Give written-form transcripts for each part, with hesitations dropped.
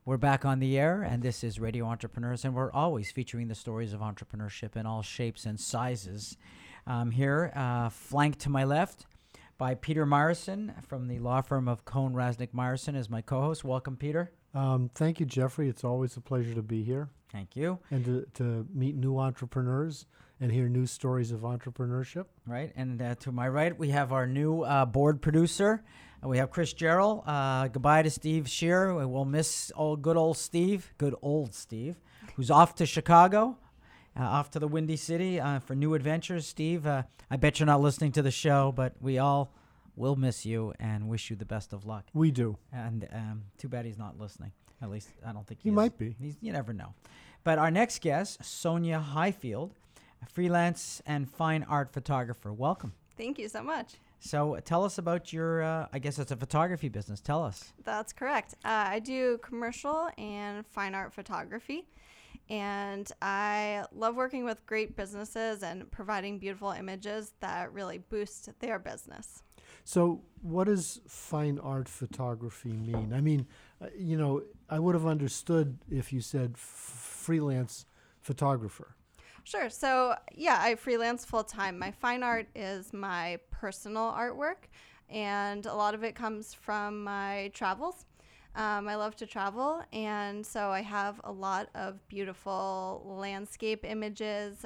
We're back on the air, and this is Radio Entrepreneurs, and we're always featuring the stories of entrepreneurship in all shapes and sizes. Here, flanked to my left by Peter Myerson from the law firm of Cohn Rasnick Myerson as my co-host. Welcome, Peter. Thank you, Jeffrey. It's always a pleasure to be here. Thank you. And to meet new entrepreneurs and hear new stories of entrepreneurship. Right, and to my right, we have our new board producer. We have Chris Gerald. Goodbye to Steve Shear. We'll miss good old Steve, who's off to Chicago, off to the Windy City for new adventures. Steve, I bet you're not listening to the show, but we all will miss you and wish you the best of luck. We do. And too bad he's not listening. At least I don't think he might be. You never know. But our next guest, Sonia Highfield, a freelance and fine art photographer. Welcome. Thank you so much. So tell us about your, I guess it's a photography business. Tell us. That's correct. I do commercial and fine art photography, and I love working with great businesses and providing beautiful images that really boost their business. So what does fine art photography mean? I mean, I would have understood if you said freelance photographer. Sure. So, yeah, I freelance full-time. My fine art is my personal artwork, and a lot of it comes from my travels. I love to travel, and so I have a lot of beautiful landscape images,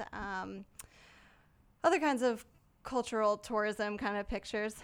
other kinds of cultural tourism kind of pictures,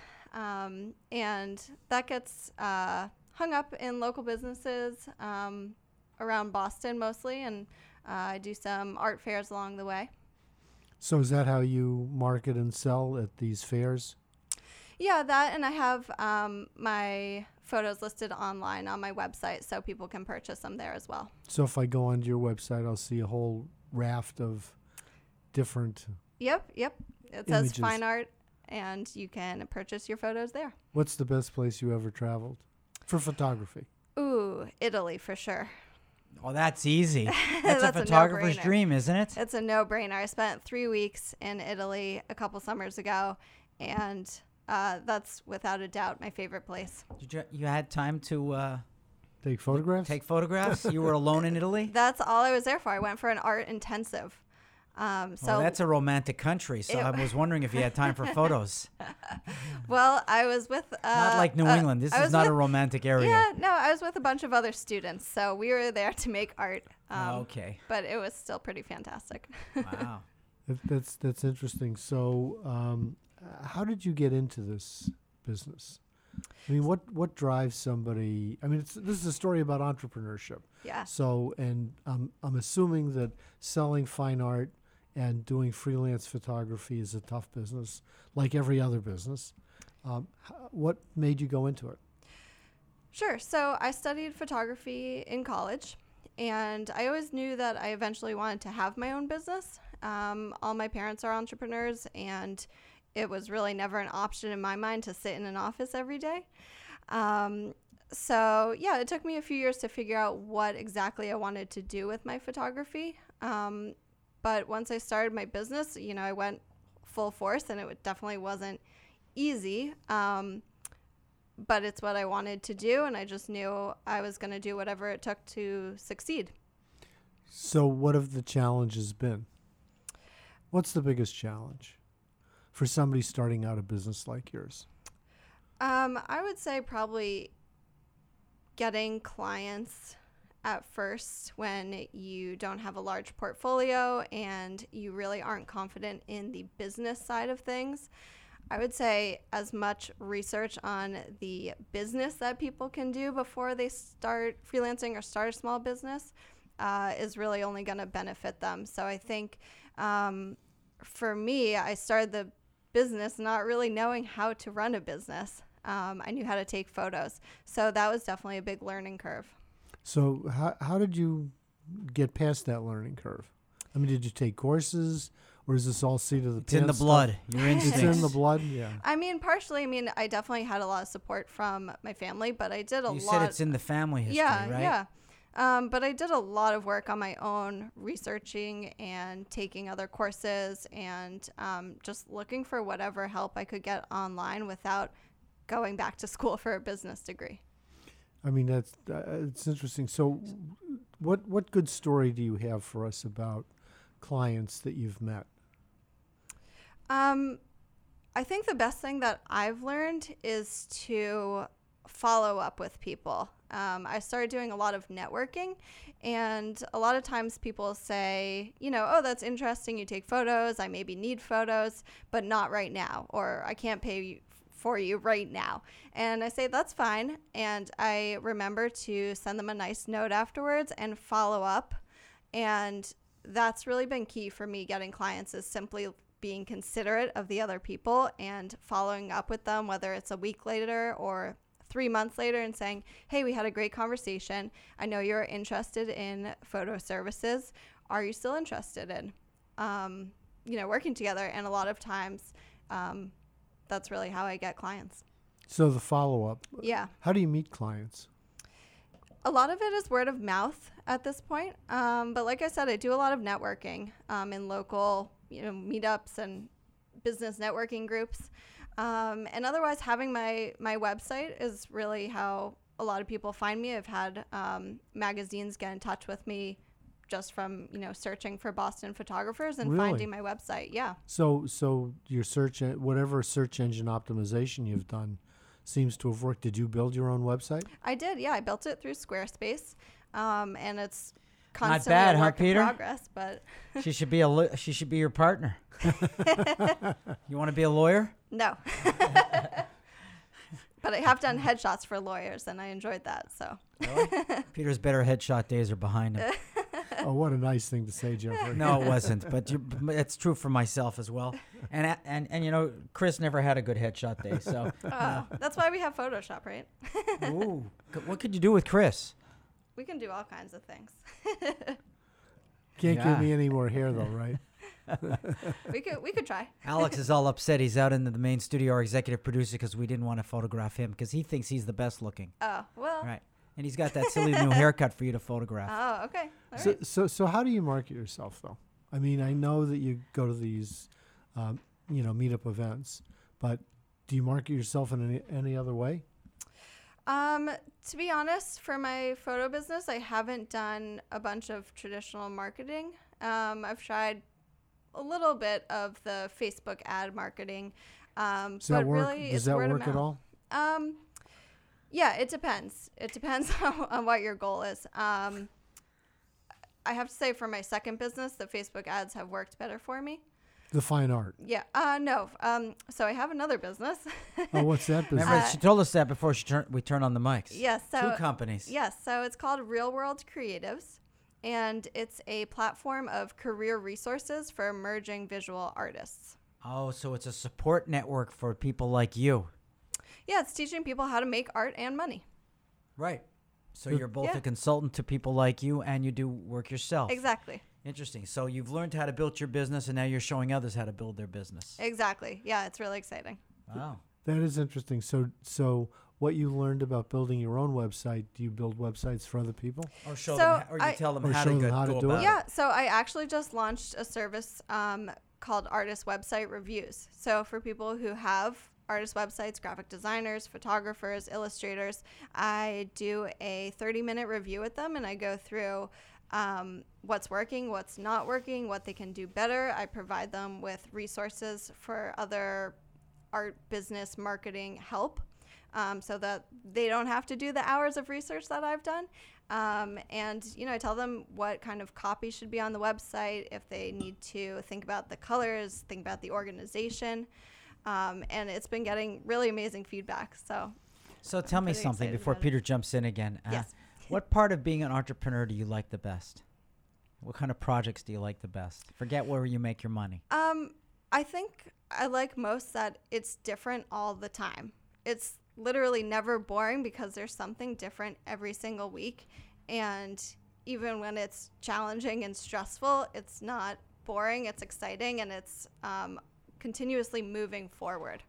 and that gets hung up in local businesses around Boston mostly, and I do some art fairs along the way. So is that how you market and sell at these fairs? Yeah, that, and I have my photos listed online on my website so people can purchase them there as well. So if I go onto your website, I'll see a whole raft of different Yep. It images. says fine art, and you can purchase your photos there. What's the best place you ever traveled for photography? Ooh, Italy for sure. Oh, that's easy. That's a photographer's dream, isn't it? It's a no-brainer. I spent 3 weeks in Italy a couple summers ago, and that's without a doubt my favorite place. You had time to take photographs? Take photographs? You were alone in Italy? That's all I was there for. I went for an art intensive. So that's a romantic country, so I was wondering if you had time for photos. Well, I was with... not like New England. This is not a romantic area. Yeah, no, I was with a bunch of other students, so we were there to make art. Okay. But it was still pretty fantastic. Wow. That's interesting. So how did you get into this business? I mean, what drives somebody? I mean, this is a story about entrepreneurship. Yeah. So, and I'm assuming that selling fine art and doing freelance photography is a tough business, like every other business. What made you go into it? Sure. So I studied photography in college, and I always knew that I eventually wanted to have my own business. All my parents are entrepreneurs, and it was really never an option in my mind to sit in an office every day. So, yeah, it took me a few years to figure out what exactly I wanted to do with my photography. But once I started my business, I went full force, and it definitely wasn't easy. But it's what I wanted to do, and I just knew I was going to do whatever it took to succeed. So what have the challenges been? What's the biggest challenge for somebody starting out a business like yours? I would say probably getting clients at first when you don't have a large portfolio and you really aren't confident in the business side of things. I would say as much research on the business that people can do before they start freelancing or start a small business is really only going to benefit them. So I think for me, I started the business not really knowing how to run a business. I knew how to take photos. So that was definitely a big learning curve. So how did you get past that learning curve? I mean, did you take courses, or is this all seat of the pants? It's in the blood. Your instincts. It's in the blood, yeah. I mean, partially. I mean, I definitely had a lot of support from my family, but I did a lot. You said it's in the family history, right? Yeah. But I did a lot of work on my own, researching and taking other courses and just looking for whatever help I could get online without going back to school for a business degree. I mean, that's it's interesting. So, what good story do you have for us about clients that you've met? I think the best thing that I've learned is to follow up with people. I started doing a lot of networking, and a lot of times people say, oh, that's interesting. You take photos. I maybe need photos, but not right now, or I can't pay you for you right now. And I say, that's fine. And I remember to send them a nice note afterwards and follow up. And that's really been key for me getting clients, is simply being considerate of the other people and following up with them, whether it's a week later or 3 months later, and saying, hey, we had a great conversation. I know you're interested in photo services. Are you still interested in, working together? And a lot of times, that's really how I get clients. So the follow-up. Yeah. How do you meet clients? A lot of it is word of mouth at this point. But like I said, I do a lot of networking in local, meetups and business networking groups. And otherwise, having my website is really how a lot of people find me. I've had magazines get in touch with me just from, searching for Boston photographers and Really? finding my website. Yeah. So your whatever search engine optimization you've done seems to have worked. Did you build your own website? I did. Yeah. I built it through Squarespace. And it's Not constantly bad, a huh, work in Peter? progress, but She should be your partner. You want to be a lawyer? no. But I have done headshots for lawyers, and I enjoyed that. So Peter's better headshot days are behind him. Oh, what a nice thing to say, Jeffrey. No, it wasn't, but it's true for myself as well. And Chris never had a good headshot day. So, that's why we have Photoshop, right? ooh, what could you do with Chris? We can do all kinds of things. Can't Yeah. give me any more hair, though, right? We could try. Alex is all upset. He's out in the main studio, our executive producer, because we didn't want to photograph him because he thinks he's the best looking. Oh, well. Right. And he's got that silly new haircut for you to photograph. Oh, okay. All So, right. so how do you market yourself, though? I mean, I know that you go to these, meetup events, but do you market yourself in any other way? To be honest, for my photo business, I haven't done a bunch of traditional marketing. I've tried a little bit of the Facebook ad marketing. Does but that work? really, Does it's that word of work at mouth. all? Yeah, it depends. It depends on what your goal is. I have to say, for my second business, the Facebook ads have worked better for me. The fine art. Yeah. No. So I have another business. Oh, what's that business? Remember, she told us that before we turned on the mics. Yes. So Two companies. Yes. So it's called Real World Creatives, and it's a platform of career resources for emerging visual artists. Oh, so it's a support network for people like you. Yeah, it's teaching people how to make art and money. Right. So you're both Yeah. a consultant to people like you, and you do work yourself. Exactly. Interesting. So you've learned how to build your business, and now you're showing others how to build their business. Exactly. Yeah, it's really exciting. Wow. That is interesting. So what you learned about building your own website, do you build websites for other people? Or show So them, or you I- tell them Or how show to them how to go do it? about Yeah, so I actually just launched a service called Artist Website Reviews. So for people who have artist websites, graphic designers, photographers, illustrators, I do a 30-minute review with them, and I go through what's working, what's not working, what they can do better. I provide them with resources for other art, business, marketing help, so that they don't have to do the hours of research that I've done. And, I tell them what kind of copy should be on the website, if they need to think about the colors, think about the organization. And it's been getting really amazing feedback. So tell me pretty something excited before about it. Peter jumps in again. Yes. What part of being an entrepreneur do you like the best? What kind of projects do you like the best? Forget where you make your money. I think I like most that it's different all the time. It's literally never boring because there's something different every single week. And even when it's challenging and stressful, it's not boring, it's exciting, and it's continuously moving forward.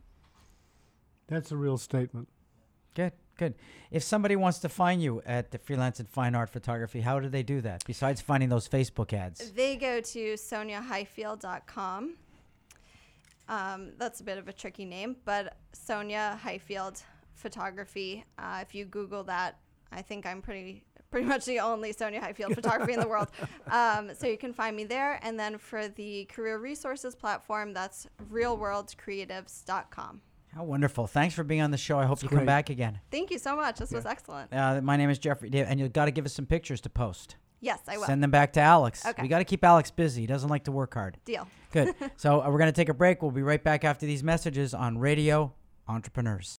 That's a real statement. Good. If somebody wants to find you at the Freelance and Fine Art Photography, how do they do that besides finding those Facebook ads? They go to SoniaHighfield.com. That's a bit of a tricky name, but Sonia Highfield Photography. If you Google that, I think I'm pretty much the only Sonia Highfield photography in the world. So you can find me there. And then for the career resources platform, that's realworldcreatives.com. How wonderful. Thanks for being on the show. I hope you come great. back again. Thank you so much. This was excellent. My name is Jeffrey, and you've got to give us some pictures to post. Yes, I will. Send them back to Alex. Okay. We got to keep Alex busy. He doesn't like to work hard. Deal. Good. So we're going to take a break. We'll be right back after these messages on Radio Entrepreneurs.